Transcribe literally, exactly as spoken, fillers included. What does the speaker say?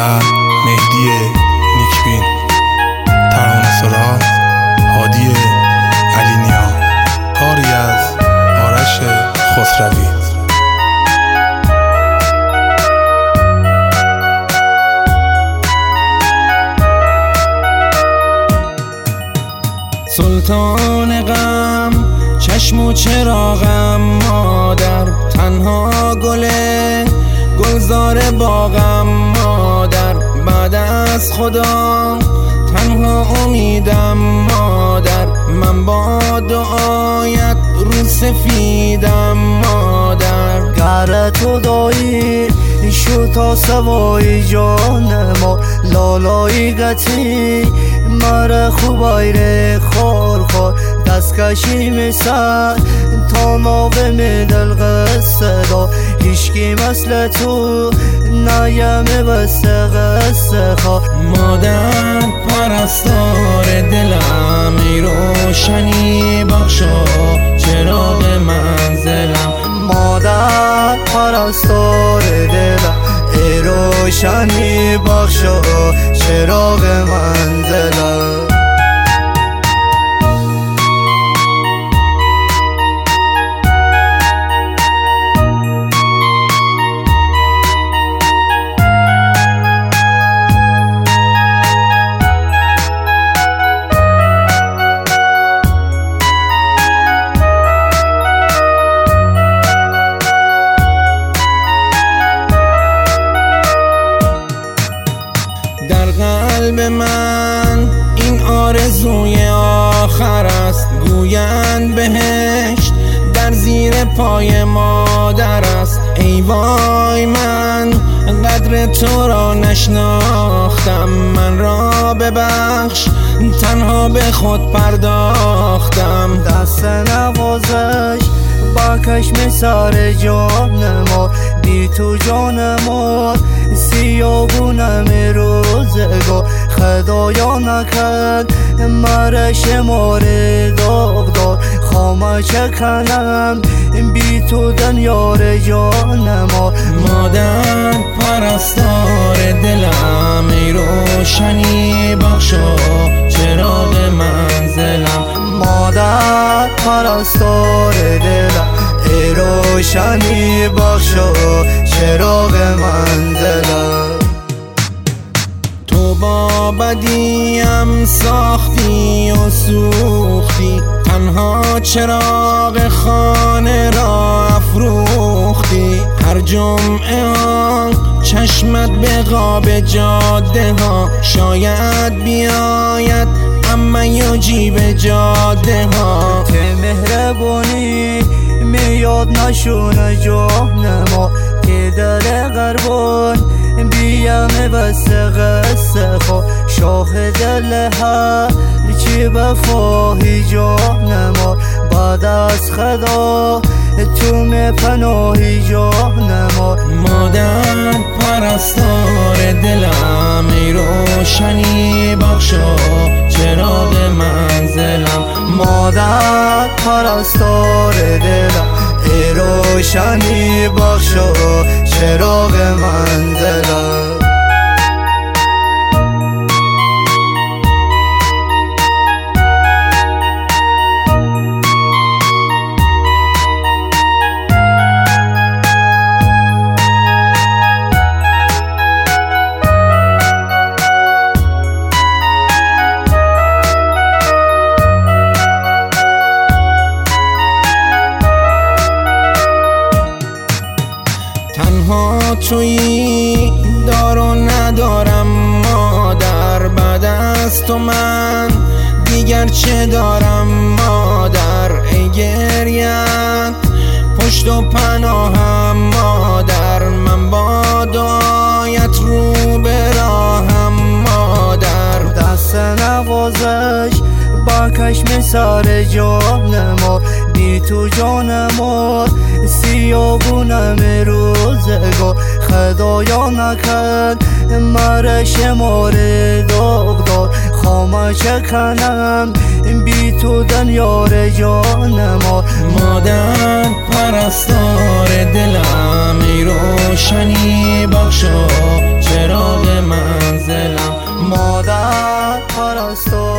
مهدی نیکبین، ترانه سرا هادی علی نیا، کاری از آرش خسروی. سلطان غم چشم و چراغم، مادر تنها گله گلزار باغم، مادر بعد از خدا تنها امیدم، مادر من با دعایت رو سفیدم، مادر گر تو دایی شو تا سوای جان ما، لالایی گتی مر خوبای ره خور خور، دست کشی مثل تا ناوه دل قصه دا، هیشکی مثل تو نیم بسته قصه خواه. مادر پرستار دلم، ای روشنی بخشا چراغ منزلم، مادر پرستار دلم، ای روشنی بخشا چراغ منزلم. در قلب من این آرزوی آخر است، گویند بهشت در زیر پای مادر است. ای وای من قدر تو را نشناختم، من را ببخش تنها به خود پرداختم. دست نوازش با کشم سر جان ما، بی تو جان ما سیابونم روزگار، خدایا نکرد مر شمار داغدار، خامه چکنم بی تو دنیار جان ما. مادر پرستار دلم، ای روشنی بخشا چراغ منزلم، مادر پرستار دلم، ای روشنی بخشا چراغ منزلم. تو با بدیم ساختی و سوختی، تنها چراغ خانه را افروختی. هر جمعه ها چشمت به قاب جاده ها، شاید بیاید اما یا جیب جاده ها. که مهربانی میاد نشونه جان ما، که دل قربان بیام بس قصه خوا، شاه دل هر چی بفاهی جان ما، بعد از خدا تو می پناهی جان ما. مادر پرستار دلم، ای روشنی بخشا چراغ منزلم، مادر پرستار دلم، ای روشنی بخشا چراغ منزلم. تنها تویی دار و ندارم، مادر بعد از تو من دیگر چه دارم، مادر ای گریت پشت و پناهم، مادر من با دعایت رو به راهم، مادر دست نوازش با کشم سر جان ما، بی تو جان ما سیابونم روزگار، خدایا نکرد مر شمار داغدار، خامه چکنم بی تو دنیار جان ما. مادر پرستار دلم، ای روشنی بخشا چراغ من داستان